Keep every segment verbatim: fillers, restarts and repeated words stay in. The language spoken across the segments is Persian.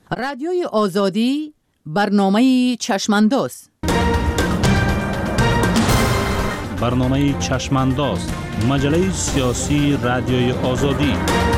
رادیوی آزادی برنامه چشمانداز. برنامه چشمانداز، مجله سیاسی رادیوی آزادی.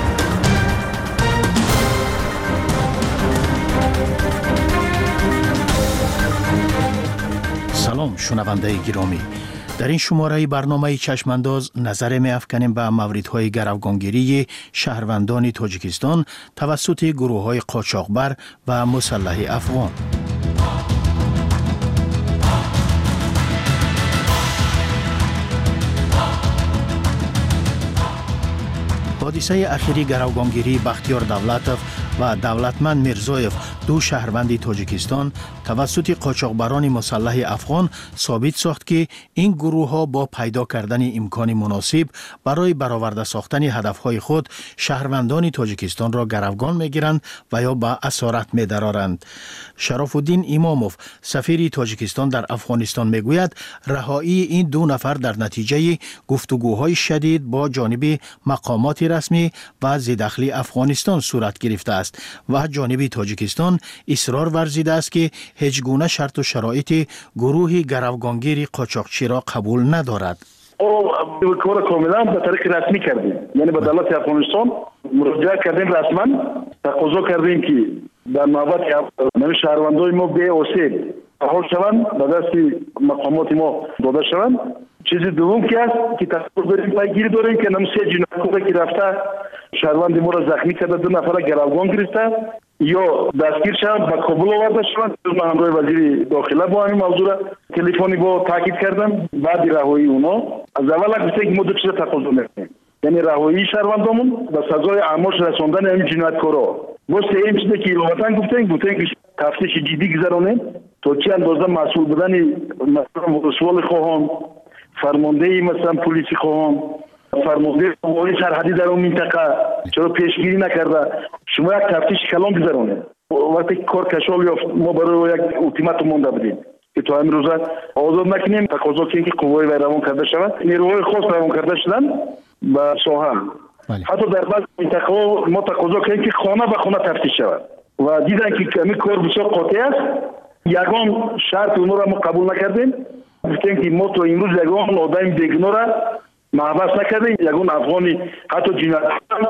سلام شنونده گرامی، در این شماره برنامه چشمانداز نظر می افکنیم به موردهای گروگانگیری شهروندان تاجیکستان توسط گروه‌های قاچاقبر و مسلح افغان. حادثه اخیری گروگانگیری بختیار دولتوف و دولتمند میرزایف، دو شهروند تاجیکستان، توسط قاچاقبران مسلح افغان ثابت ساخت که این گروه ها با پیدا کردن امکان مناسب برای برآورده ساختن هدفهای خود شهروندان تاجیکستان را گروگان میگیرند و یا به اسارت می‌درارند. شرف الدین اماموف، سفیر تاجیکستان در افغانستان میگوید رهایی این دو نفر در نتیجه گفتگوهای شدید با جانب مقامات رسمی و ذی‌دخل افغانستان صورت گرفته است و جانب تاجیکستان اصرار ورزیده است که هیچ گونه شرط و شرایط گروه گروگانگیر قاچاقچی را قبول ندارد. او کار کاملا به طریق رسمی کردیم، یعنی به دولت افغانستان مراجعه کردیم، رسما تقاضا کردیم که در نوبت نمی شهروندای ما به اوسید حال شوند، به دست مقامات ما داده شوند. چیز دوم که است که تصور داریم پیگیری داریم که نمسه جنایتکار که رفته شهروند ما را زخمی کرده، دو نفر را گروگان گرفته یا دستگیر شوند به کابل آورده شوند. من همراه وزیر داخله با همین موضوع تلفنی با تاکید کردم. بعد رهایی اونا از اول گفتن که ما دو چیز تقاضا میکنیم، یعنی رهایی شهروندامون و سزای اعماش رساندن همین جنایتکارا. ما سه این چیزی که وطن گفتن گفتن که تفتیش جدی گذرانیم تا چه اندازه مسئول بودن مثلا رسول خواهان، فرمانده مثلا پلیسی خواهان، فرمانده قوای سرحدی در اون منطقه چرا پیشگیری نکرده، شما یک تفتیش کلان بذارونه. وقتی کار کشال یافت ما برای یک التیماتوم مونده بودیم که تا همین روزه آزاد نکنیم، تقاضا کنیم که قوای وی روان کرده شود. نیروهای خاص روان کرده شدن به ساحه. حتی در بعض منطقه ما تقاضا کنیم که خانه به خانه تفتیش شود و دیدن که همین کار بسیار قاطع است. یگان شرط اونو را ما قبول نکردیم، گفتیم که ما تو امروز یگان آدم بیگناه را محبس نکردیم، یگان افغانی حتی جنایت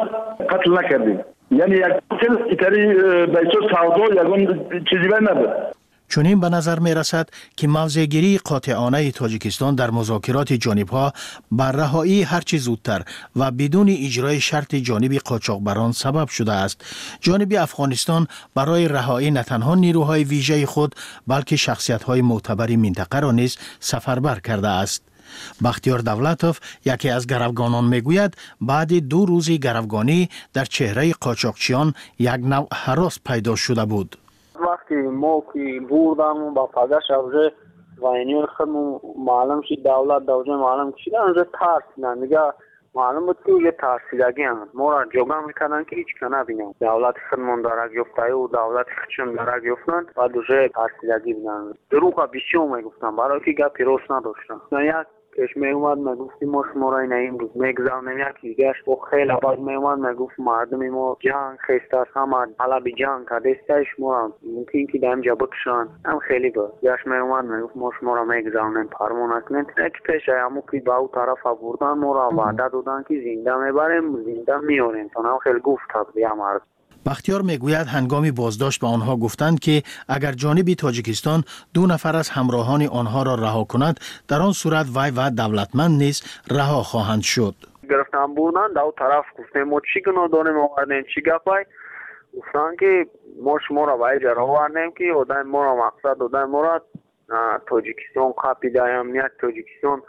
قتل نکردیم. یعنی یک قتل ایتری به اساس سودا یگان چیزی بر نبود. چنین به نظر می رسد که موضع‌گیری قاطعانه تاجیکستان در مذاکرات جانب‌ها بر رهایی هرچه زودتر و بدون اجرای شرط جانب قاچاقبران سبب شده است. جانب افغانستان برای رهایی نه تنها نیروهای ویژه خود بلکه شخصیت‌های معتبر منطقه را نیز سفربر کرده است. بختیار دولتوف، یکی از گروگانان، میگوید بعد دو روزی گروگانی در چهره قاچاقچیان یک نوع هراس پیدا شده بود. وقتی ما که بردم با پدش اوجه و اینی خودم معلوم شد دولت دوجه معلوم شد اونجا ترسیدن دیگه. معلوم بود که یه ترسیدگی هم ما را جوگه میکنن که هیچ کنه بینم دولت خودمون داره گفته و دولت خودشون داره گفتن و دوجه ترسیدگی بینن. دروغ بیشتر میگفتن برای که گپی روش نداشتن. یک کش می اومد میگفتی ما شما را این امروز میگذارنیم، یکی دیگهش با خیلی بعد می اومد میگفت مردم ما جنگ خیسته است، همه حالا بی جنگ کردستش ما را ممکن که دمجا بکشن هم خیلی بود. یش می اومد میگفت ما شما را میگذارنیم فرمان نکنید. یک پیش همون که با او طرف بردن ما را وعده دادن که زنده میبریم زنده میاریم تا هم خیلی گفت بیا مرد. بختیار میگوید هنگامی بازداشت به آنها گفتند که اگر جانب تاجیکستان دو نفر از همراهان آنها را رها کند در آن صورت وی و دولتمند نیز رها خواهند شد. گرفتن بودن دو طرف گفتیم ما چی گناه داریم آوردیم چی گپای گفتن که ما شما را باید جرا آوردیم که آدم ما را مقصد آدم ما را تاجیکستان قاپیده امنیت تاجیکستان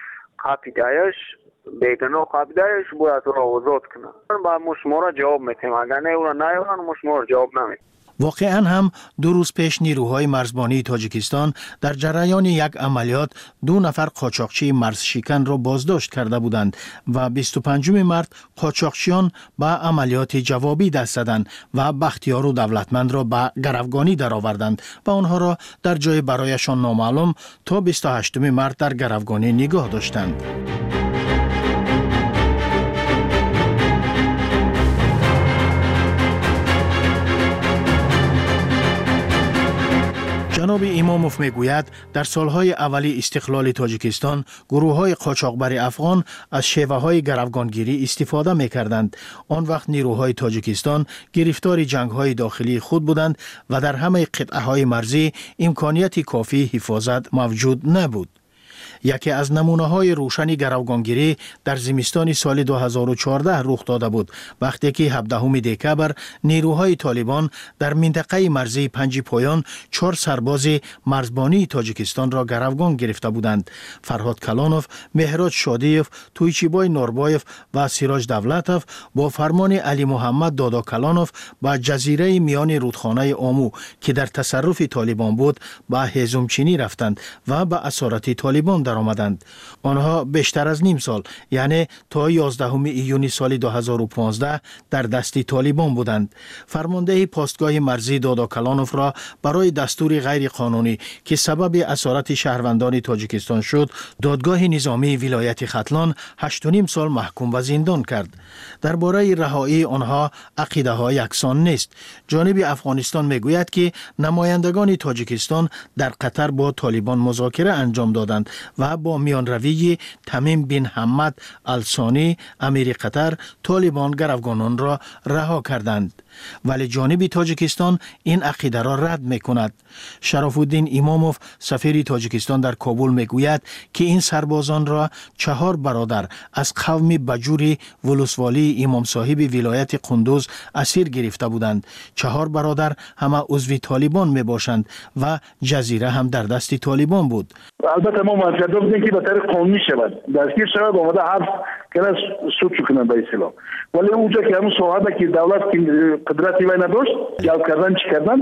قاپیدهش بیگناه قابدهش باید را آزاد کنن. با ما شما را جواب میتیم، اگر نه او را نیارن ما شما را جواب نمیتیم. واقعا هم دو روز پیش نیروهای مرزبانی تاجیکستان در جریان یک عملیات دو نفر قاچاقچی مرز شکن را بازداشت کرده بودند و بیست و پنجم مارس قاچاقچیان به عملیات جوابی دست زدند و بختیار و دولتمند را به گروگانی درآوردند و آنها را در جای برایشان نامعلوم تا بیست و هشتم مارس در گروگانی نگاه داشتند. جناب اماموف میگوید در سالهای اولی استقلال تاجیکستان گروه‌های قاچاقبر افغان از شیوه‌های گروگانگیری استفاده می‌کردند. آن وقت نیروهای تاجیکستان گرفتار جنگ‌های داخلی خود بودند و در همه قطعه‌های مرزی امکانیت کافی حفاظت موجود نبود. یکی از نمونه‌های روشن گروگانگیری در زمستان سال دو هزار و چهارده رخ داده بود وقتی که هفدهم دکبر نیروهای طالبان در منطقه مرزی پنج پایان چهار سرباز مرزبانی تاجیکستان را گروگان گرفته بودند. فرهاد کلانوف، مهراد شادیف، تویچیبای نوربایف و سیراج دولتوف با فرمان علی محمد دادا کلانوف با جزیره میان رودخانه آمو که در تصرف طالبان بود به هیزمچینی رفتند و به اسارت طالبان در آمدند. آنها بیشتر از نیم سال یعنی تا یازدهم ایون سال دو هزار و پانزده در دست طالبان بودند. فرمانده پاستگاه مرزی دادا کلانوف را برای دستور غیر قانونی که سبب اسارت شهروندان تاجیکستان شد دادگاه نظامی ولایت ختلان هشت و نیم سال محکوم و زندان کرد. درباره رهایی آنها عقیده ها یکسان نیست. جانب افغانستان میگوید که نمایندگان تاجیکستان در قطر با طالبان مذاکره انجام دادند و با میان روی تمیم بن حمد الثانی امیر قطر طالبان گروگانان را رها کردند. ولی جانب تاجیکستان این عقیده را رد می کند. شرف الدین اماموف سفیر تاجیکستان در کابل می گوید که این سربازان را چهار برادر از قوم بجوری ولسوالی امام صاحب ولایت قندوز اسیر گرفته بودند. چهار برادر همه عضو طالبان می باشند و جزیره هم در دست طالبان بود. البته ما منطقه بودیم که به طریق قانونی شود دستگیر شود آمده حرف کنه سود کنه به اصطلاح، ولی اونجا که همون صحبت که دولت قدرتی وای نداشت جلب کردن چی کردن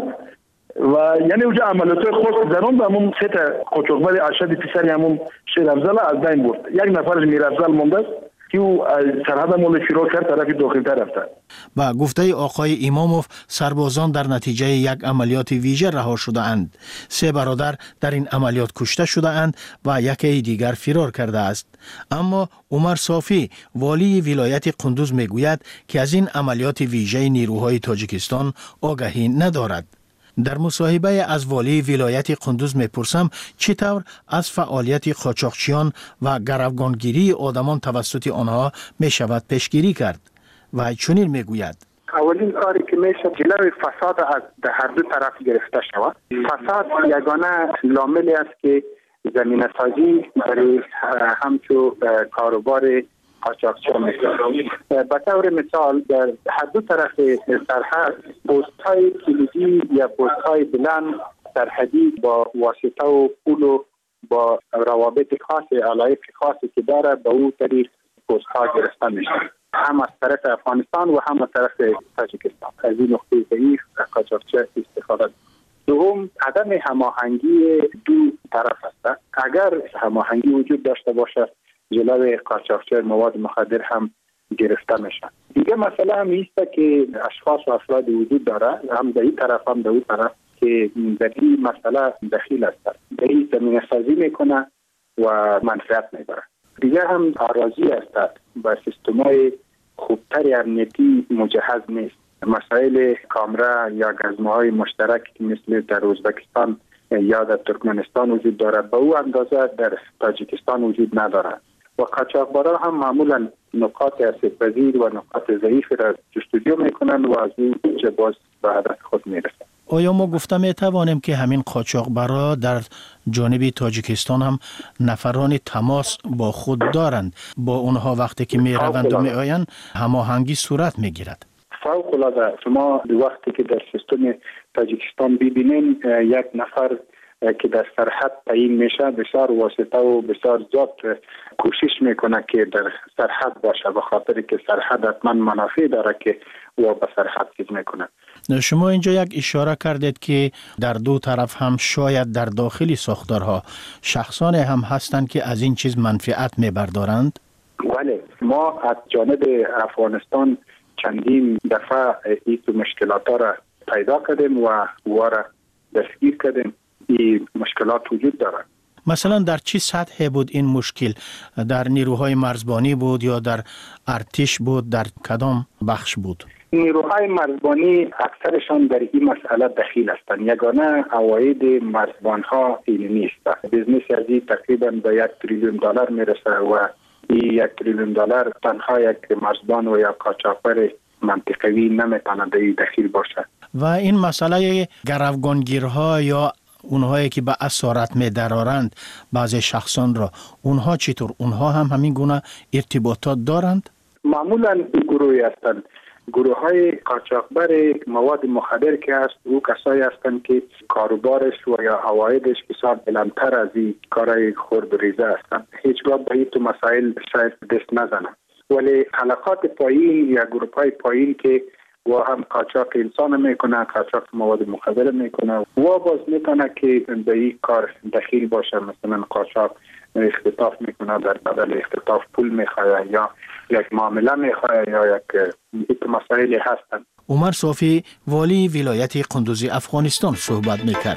و یعنی اونجا عملیات خاص درون به همون سه تا قاچاقبر ارشد پسر همون شیر افضل از بین برد. یک نفرش میر افضل مونده که او سرحد مال فیرار کرد طرف داخل‌تر رفته. با گفته آقای اماموف سربازان در نتیجه یک عملیات ویژه رها شده اند. سه برادر در این عملیات کشته شده اند و یکی دیگر فرار کرده است. اما عمر صافی والی ولایت قندوز میگوید که از این عملیات ویژه نیروهای تاجیکستان آگاهی ندارد. در مصاحبه از والی ولایت قندوز میپرسم چطور از فعالیت قاچاقچیان و گروگانگیری آدمان توسط آنها میشود پیشگیری کرد و چنین میگوید: اولین کاری که میشه جلوی فساد از هر دو طرف گرفته شود. فساد یگانه لاملی است که زمینه سازی برای همچو کاروبار قاچاقچیان میشه. به طور مثال در هر دو طرف سرحد پست‌های کلیدی یا پست‌های بلند سرحدی با واسطه و پول و با روابط خاص علایق خاصی که داره به اون طریق پست‌ها گرفته میشه، هم از طرف افغانستان و هم از طرف تاجیکستان. از این نقطه ضعیف قاچاقچی استفاده. دوم عدم هماهنگی دو طرف است. اگر هماهنگی وجود داشته باشه جلوی قاچاقچی مواد مخدر هم گرفته میشن. دیگه مسئله هم ایست که اشخاص و افراد وجود داره هم در این طرف هم در اون طرف که در این مسئله دخیل است، در این زمینه سازی میکنه و منفعت میبره. دیگه هم اراضی است با سیستمای خوبتر امنیتی مجهز نیست. مسائل کامرا یا گزمه‌های مشترک که مثل در ازبکستان یا در ترکمنستان وجود داره به او اندازه در تاجیکستان وجود نداره و قاچاقبران هم معمولا نقاط آسیب‌پذیر و نقاط ضعیف را جستجو میکنن و از اون چه باز به هدف خود میرسن. آیا ما گفته می توانیم که همین قاچاقبرا در جانب تاجیکستان هم نفران تماس با خود دارند؟ با اونها وقتی که می روند و می آیند هماهنگی صورت می گیرد؟ فوق العاده. شما وقتی که در سیستم تاجیکستان ببینین یک نفر که در سرحد تعیین میشه بسیار واسطه و بسیار زیاد کوشش میکنه که در سرحد باشه، به خاطر که سرحد حتما منافع داره که او به سرحد چیز میکنه. شما اینجا یک اشاره کردید که در دو طرف هم شاید در داخلی ساختارها شخصان هم هستند که از این چیز منفعت میبردارند؟ بله، ما از جانب افغانستان چندین دفعه این مشکلات را پیدا کردیم و او را دستگیر کردیم. این مشکلات وجود دارد. مثلا در چه سطح بود این مشکل؟ در نیروهای مرزبانی بود یا در ارتش بود؟ در کدام بخش بود؟ نیروهای مرزبانی اکثرشان در این مسئله دخیل هستند. یگانه عواید مرزبانها این نیست. بیزنس از این تقریبا به یک تریلیون دلار میرسه و این یک تریلیون دلار تنها یک مرزبان و یا قاچاقبر منطقوی نمیتونه در این دخیل باشه. و این مسئله گروگانگیرها یا اونهایی که به اسارت می درارند بعضی شخصان را، اونها چطور؟ اونها هم همین گونه ارتباطات دارند؟ معمولا گروهی هستند. گروه های قاچاقبر مواد مخدر که هست او کسایی هستند که کاروبارش و یا عوایدش بسیار بلندتر از این کارهای خرد و ریزه هستند. هیچگاه به این تو مسائل شاید دست نزنند، ولی حلقات پایین یا گروه های پایین که و هم قاچاق انسان میکنه، قاچاق مواد مخدر میکنه و باز میتونه که به این کار دخیل باشه. مثلا قاچاق اختطاف میکنه، در بدل اختطاف پول میخواه یا یک معامله میخواه یا یک مسائلی هستن. عمر صافی والی ولایت قندوز افغانستان صحبت میکرد.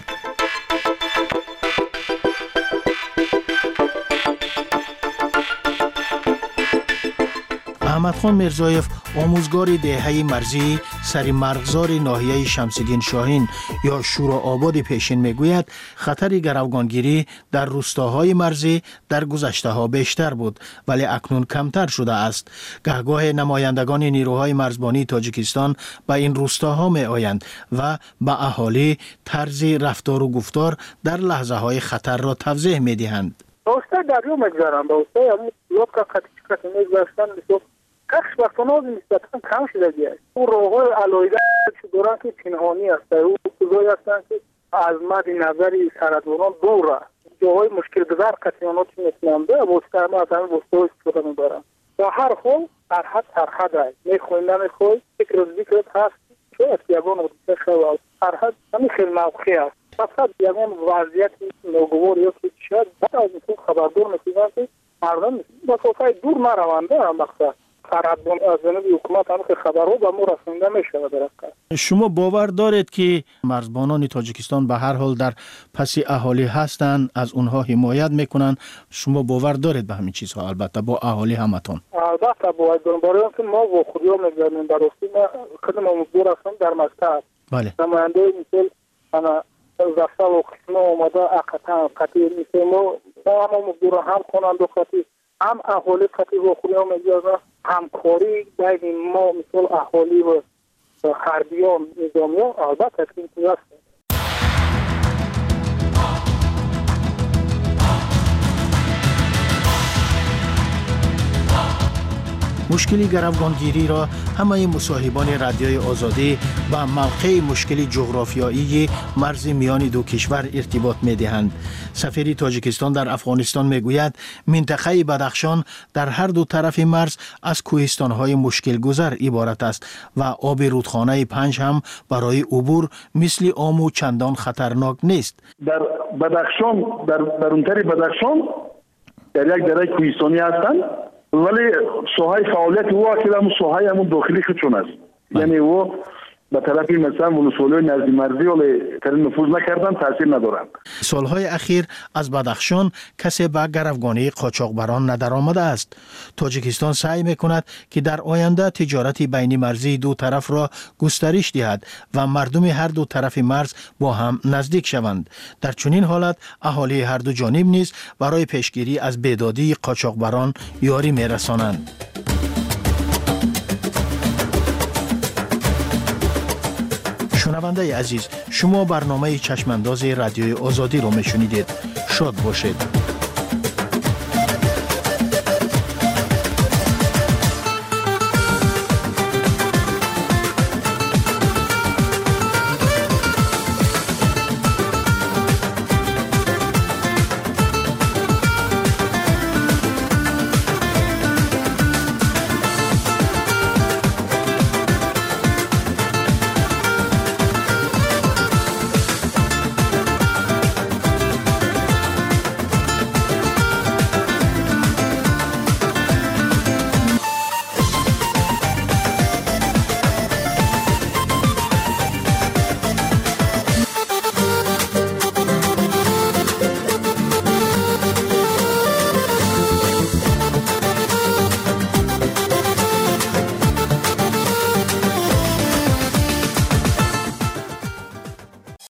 احمد خان میرزایف آموزگار دهه مرزی سری مرغزار ناحیه شمس‌الدین شاهین یا شورا آباد پیشین میگوید خطر گروگانگیری در روستاهای مرزی در گذشته ها بیشتر بود ولی اکنون کمتر شده است. گهگاه نمایندگان نیروهای مرزبانی تاجیکستان به این روستاها می آیند و به اهالی طرز رفتار و گفتار در لحظه های خطر را توضیح می دهند. روستا دریو میگذارم، روستا همون لوب که قطعی قطعی میگذاشتن بسیار کخش وقتاناز نسبتا کم شده گیست. اون روحای علایده که دوران که پنهانی هست، او کجایی هستن که از مد نظری سردوران دور است. جاهای مشکل گذار قطعیانات میتونم به وستا همه از همه وستا استفاده میبرم. در هر حال سرحد سرحد هست، میخوای نمیخوای فکر از ذکرت هست که از یگان وقتی شود سرحد همین خیلی موقعی هست. فقط یگان وضعیت ناگوار یا که شاید بعد از این خبردار میکنن که مردم با توقعی دور نروانده هم مقصد سرحدبان از جانب حکومت هم که خبرها به ما رسونده میشه درست. شما باور دارید که مرزبانان تاجیکستان به هر حال در پس اهالی هستند، از اونها حمایت میکنن؟ شما باور دارید به همین چیزها؟ البته با اهالی همتون. البته باید دارم، برای اینکه ما با خودیا میگردیم در راستی ما خدمت مزدور هستم در مکتب. بله. نماینده مثل انا زفتا و قسمه اومده اقتا قطعی مثل ما ما هم مزدور هم کنند و قطعی هم اهالی قطعی با خودیا میگردن همکاری بین ما مثل اهالی و حربیان نظامیان البته که این هست. مشکلی گروگانگیری را همه مصاحبان رادیوی آزادی با موقع مشکلی جغرافیایی مرز میان دو کشور ارتباط می دهند. سفیر تاجیکستان در افغانستان می گوید منطقه بدخشان در هر دو طرف مرز از کوهستان‌های مشکل گذر عبارت است و آب رودخانه پنج هم برای عبور مثل آمو چندان خطرناک نیست. در بدخشان در در اون طرف بدخشان در یک دره کوهستانی هستند ولی ساحه فعالیت او که همون ساحه همون داخلی خودشون است. یعنی او به طرف مثلا ولسوالی نزدی مرزی ولی ترین نفوذ نکردن، تاثیر ندارند. سالهای اخیر از بدخشان کسی به گروگانی قاچاقبران ندرآمده است. تاجیکستان سعی میکند که در آینده تجارت بین مرزی دو طرف را گسترش دهد و مردم هر دو طرف مرز با هم نزدیک شوند. در چنین حالت اهالی هر دو جانب نیز برای پیشگیری از بیدادی قاچاقبران یاری میرسانند. شنونده عزیز، شما برنامه چشمانداز رادیوی آزادی رو میشنیدید. شاد باشید.